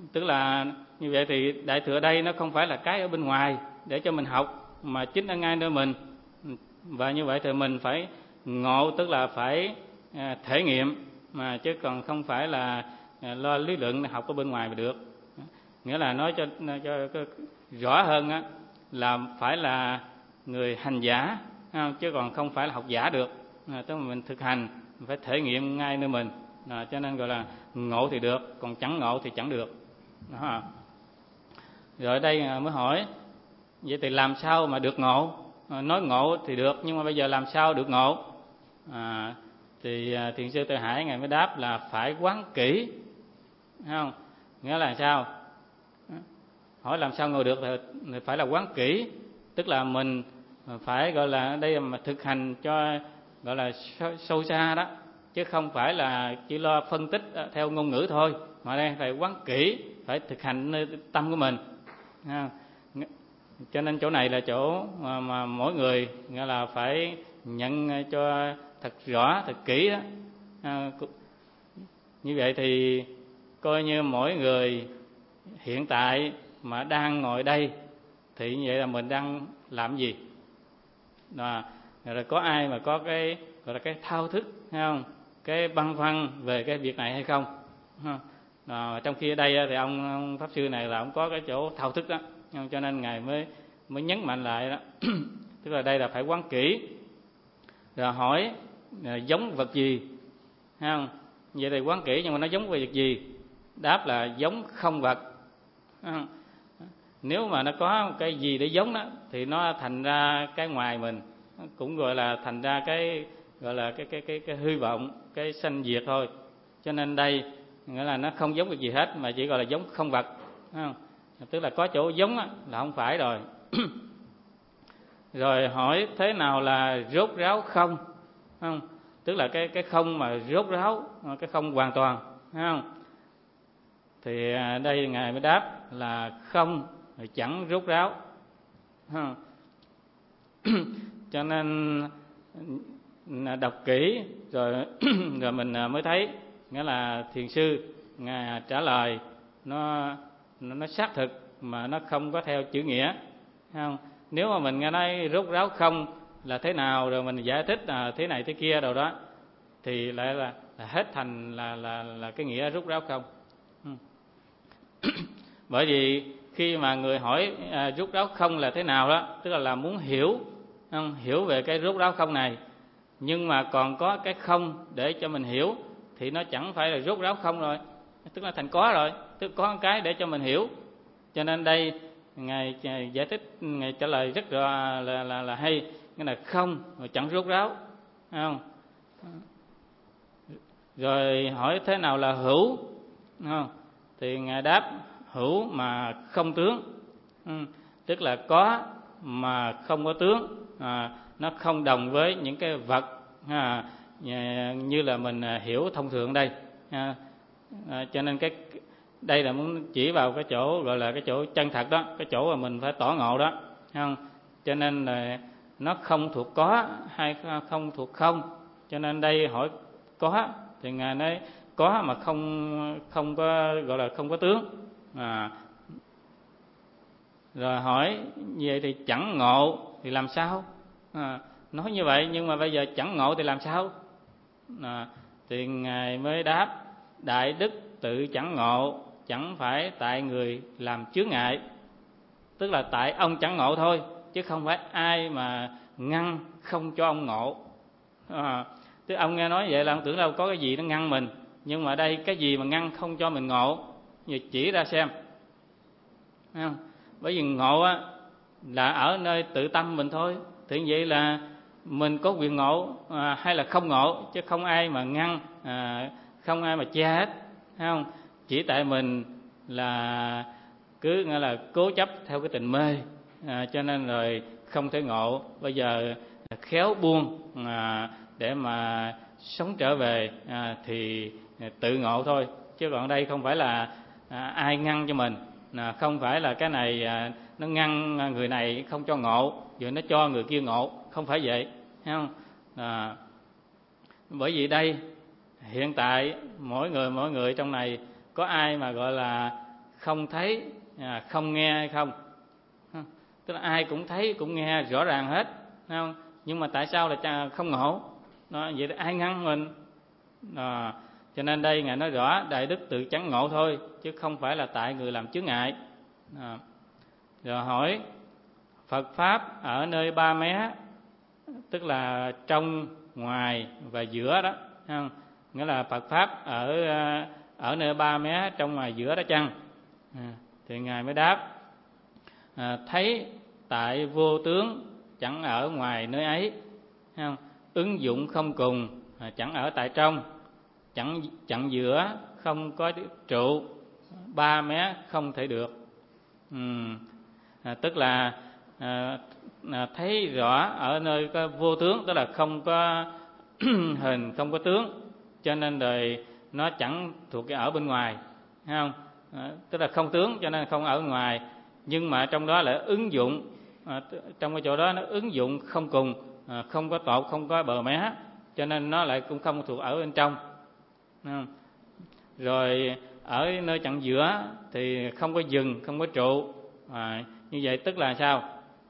Tức là như vậy thì đại thừa đây nó không phải là cái ở bên ngoài để cho mình học, mà chính ở ngay nơi mình. Và như vậy thì mình phải ngộ, tức là phải thể nghiệm, mà chứ còn không phải là lo lý luận học ở bên ngoài mà được. Nghĩa là nói cho rõ hơn á, là phải là người hành giả, chứ còn không phải là học giả được. Tức là mình thực hành, mình phải thể nghiệm ngay nơi mình. Cho nên gọi là ngộ thì được, còn chẳng ngộ thì chẳng được. Đó. Rồi ở đây mới hỏi, vậy thì làm sao mà được ngộ? Nói ngộ thì được, nhưng mà bây giờ làm sao được ngộ? Thì Thiền sư Từ Hải ngài mới đáp là phải quán kỹ, không? Nghĩa là sao? Hỏi làm sao ngộ được thì phải là quán kỹ, tức là mình phải gọi là đây mà thực hành cho gọi là sâu xa đó, chứ không phải là chỉ lo phân tích theo ngôn ngữ thôi, mà đây phải quán kỹ, phải thực hành nơi tâm của mình. Cho nên chỗ này là chỗ mà mỗi người nghĩa là phải nhận cho thật rõ, thật kỹ đó. Như vậy thì coi như mỗi người hiện tại mà đang ngồi đây thì như vậy là mình đang làm gì? Rồi có ai mà có cái gọi là cái thao thức, thấy không? Cái băn khoăn về cái việc này hay không? Trong khi ở đây thì ông pháp sư này là ông có cái chỗ thao thức đó, cho nên ngài mới nhấn mạnh lại đó. Tức là đây là phải quán kỹ. Rồi hỏi giống vật gì, thấy không? Vậy thì quán kỹ, nhưng mà nó giống về vật gì? Đáp là giống không vật. Nếu mà nó có cái gì để giống đó thì nó thành ra cái ngoài mình, cũng gọi là thành ra cái gọi là cái hư vọng, cái sanh diệt thôi. Cho nên đây nghĩa là nó không giống cái gì hết, mà chỉ gọi là giống không vật, không? Tức là có chỗ giống là không phải rồi. Rồi hỏi thế nào là rốt ráo không? Không? Tức là cái không mà rốt ráo, cái không hoàn toàn, không? Thì đây ngài mới đáp là không chẳng rốt ráo. Cho nên đọc kỹ rồi rồi mình mới thấy, nghĩa là thiền sư ngài trả lời nó xác thực, mà nó không có theo chữ nghĩa, không? Nếu mà mình nghe nói rốt ráo không là thế nào, rồi mình giải thích là thế này thế kia đâu đó, thì lại là hết thành là cái nghĩa rốt ráo không. Bởi vì khi mà người hỏi rốt ráo không là thế nào đó, tức là muốn hiểu, không? Hiểu về cái rốt ráo không này, nhưng mà còn có cái không để cho mình hiểu, thì nó chẳng phải là rốt ráo không rồi, tức là thành có rồi, tức có một cái để cho mình hiểu. Cho nên đây ngài giải thích, ngài trả lời rất là hay, cái là không mà chẳng rốt ráo, không? Rồi hỏi thế nào là hữu, không? Thì ngài đáp hữu mà không tướng, tức là có mà không có tướng, nó không đồng với những cái vật như là mình hiểu thông thường đây. Cho nên cái đây là muốn chỉ vào cái chỗ gọi là cái chỗ chân thật đó, cái chỗ mà mình phải tỏ ngộ đó, không? Cho nên là nó không thuộc có hay không thuộc không. Cho nên đây hỏi có thì ngài nói có mà không có gọi là không có tướng. Rồi hỏi vậy thì chẳng ngộ thì làm sao? Nói như vậy nhưng mà bây giờ chẳng ngộ thì làm sao? Thì ngài mới đáp đại đức tự chẳng ngộ, chẳng phải tại người làm chướng ngại. Tức là tại ông chẳng ngộ thôi, chứ không phải ai mà ngăn không cho ông ngộ. Tức ông nghe nói vậy là ông tưởng đâu có cái gì nó ngăn mình, nhưng mà đây cái gì mà ngăn không cho mình ngộ, vậy chỉ ra xem. Không? Bởi vì ngộ là ở nơi tự tâm mình thôi, thì vậy là mình có quyền ngộ hay là không ngộ, chứ không ai mà ngăn, không ai mà che hết, không? Chỉ tại mình là cứ nghĩa là cố chấp theo cái tình mê, cho nên rồi không thể ngộ. Bây giờ khéo buông để mà sống trở về thì tự ngộ thôi, chứ còn đây không phải là ai ngăn cho mình, không phải là cái này nó ngăn người này không cho ngộ rồi nó cho người kia ngộ, không phải vậy, thấy không? Bởi vì đây hiện tại mỗi người trong này có ai mà gọi là không thấy, không nghe hay không? Tức là ai cũng thấy cũng nghe rõ ràng hết, thấy không? Nhưng mà tại sao là không ngộ? Đó, vậy thì ai ngăn mình? Đó, cho nên đây Ngài nói rõ đại đức tự chứng ngộ thôi, chứ không phải là tại người làm chướng ngại. Rồi hỏi Phật Pháp ở nơi ba mé, tức là trong, ngoài và giữa đó, không? Nghĩa là Phật Pháp ở nơi ba mé, trong, ngoài, giữa đó chăng? Thì Ngài mới đáp thấy tại vô tướng, chẳng ở ngoài nơi ấy, không? Ứng dụng không cùng, chẳng ở tại trong, chẳng giữa, không có trụ, ba mé không thể được. Tức là thấy rõ ở nơi có vô tướng, tức là không có hình, không có tướng, cho nên đời nó chẳng thuộc cái ở bên ngoài, thấy không? Tức là không tướng cho nên không ở bên ngoài, nhưng mà trong đó là ứng dụng, trong cái chỗ đó nó ứng dụng không cùng, không có tột, không có bờ mé, cho nên nó lại cũng không thuộc ở bên trong, thấy không? Rồi ở nơi chặng giữa thì không có dừng, không có trụ. Như vậy tức là sao?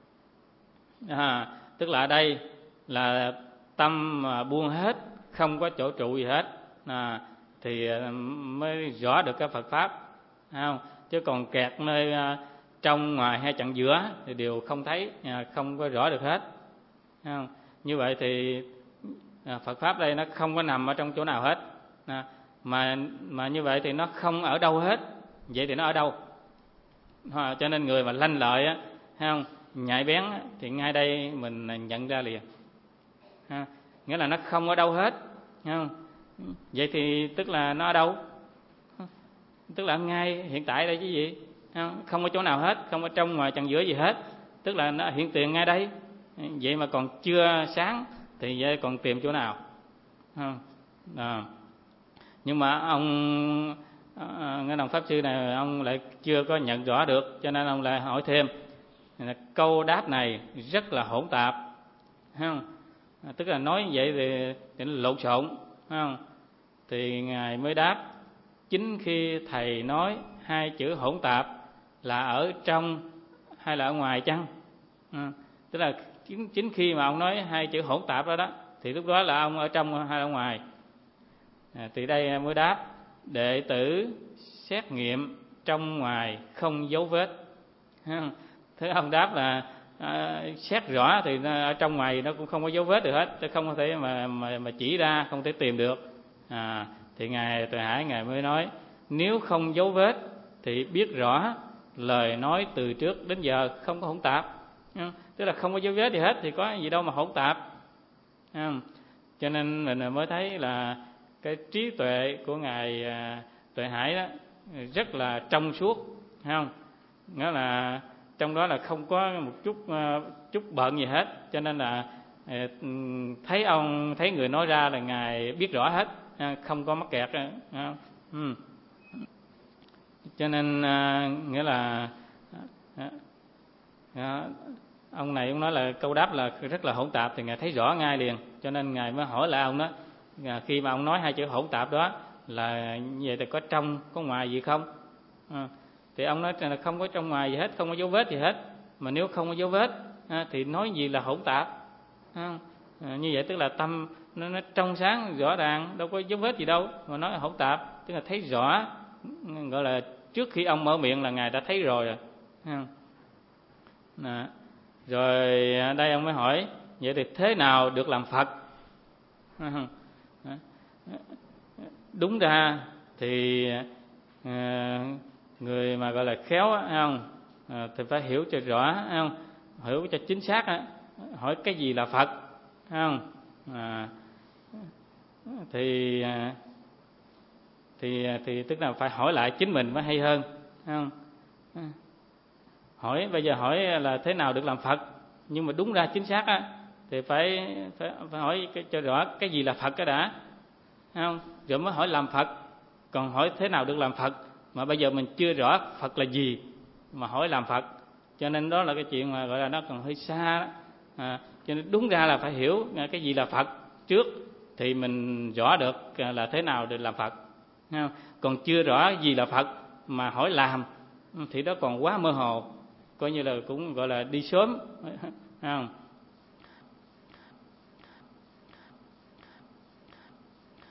Tức là ở đây là tâm mà buông hết, không có chỗ trụ gì hết, thì mới rõ được cái Phật Pháp, không? Chứ còn kẹt nơi trong, ngoài hay chặng giữa thì đều không thấy, không có rõ được hết, không? Như vậy thì Phật Pháp đây nó không có nằm ở trong chỗ nào hết, mà như vậy thì nó không ở đâu hết. Vậy thì nó ở đâu? Cho nên người mà lanh lợi á, thấy không, nhạy bén á, thì ngay đây mình nhận ra liền, nghĩa là nó không ở đâu hết, thấy không? Vậy thì tức là nó ở đâu? Tức là ngay hiện tại đây chứ gì, không có chỗ nào hết, không có trong ngoài chặng giữa gì hết, tức là nó hiện tiền ngay đây. Vậy mà còn chưa sáng thì vậy còn tìm chỗ nào? Nhưng mà ông Ngân Đồng Pháp Sư này ông lại chưa có nhận rõ được, cho nên ông lại hỏi thêm. Câu đáp này rất là hỗn tạp, không? Tức là nói như vậy thì nó lộn xộn, không? Thì Ngài mới đáp chính khi thầy nói hai chữ hỗn tạp là ở trong hay là ở ngoài chăng? Tức là chính khi mà ông nói hai chữ hỗn tạp đó thì lúc đó là ông ở trong hay ở ngoài? Thì đây mới đáp đệ tử xét nghiệm trong ngoài không dấu vết. Thế ông đáp là xét rõ thì ở trong ngoài nó cũng không có dấu vết được hết, không có thể mà chỉ ra, không thể tìm được. Thì Ngài Tuệ Hải Ngài mới nói nếu không dấu vết thì biết rõ lời nói từ trước đến giờ không có hỗn tạp. Tức là không có dấu vết gì hết thì có gì đâu mà hỗn tạp. Cho nên mình mới thấy là cái trí tuệ của Ngài Tuệ Hải đó rất là trong suốt, không? Nghĩa là trong đó là không có một chút bận gì hết, cho nên là thấy người nói ra là Ngài biết rõ hết, không có mắc kẹt. Cho nên nghĩa là ông này ông nói là câu đáp là rất là hỗn tạp thì Ngài thấy rõ ngay liền, cho nên Ngài mới hỏi lại ông đó, khi mà ông nói hai chữ hỗn tạp đó là như vậy thì có trong có ngoài gì không? Thì ông nói là không có trong ngoài gì hết, không có dấu vết gì hết. Mà nếu không có dấu vết thì nói gì là hỗn tạp? Như vậy tức là tâm nó trong sáng rõ ràng, đâu có dấu vết gì đâu mà nói là hỗn tạp. Tức là thấy rõ, gọi là trước khi ông mở miệng là Ngài đã thấy rồi. Rồi đây ông mới hỏi vậy thì thế nào được làm Phật? Đúng ra thì người mà gọi là khéo không, thì phải hiểu cho rõ, không, hiểu cho chính xác. Hỏi cái gì là Phật, không? Thì tức là phải hỏi lại chính mình mới hay hơn, không? Bây giờ hỏi là thế nào được làm Phật, nhưng mà đúng ra chính xác thì phải hỏi cho rõ cái gì là Phật cái đã, không? Rồi mới hỏi làm Phật. Còn hỏi thế nào được làm Phật mà bây giờ mình chưa rõ Phật là gì mà hỏi làm Phật, cho nên đó là cái chuyện mà gọi là nó còn hơi xa đó. Cho nên đúng ra là phải hiểu cái gì là Phật trước thì mình rõ được là thế nào được làm Phật, không? Còn chưa rõ gì là Phật mà hỏi làm thì đó còn quá mơ hồ, coi như là cũng gọi là đi sớm, không?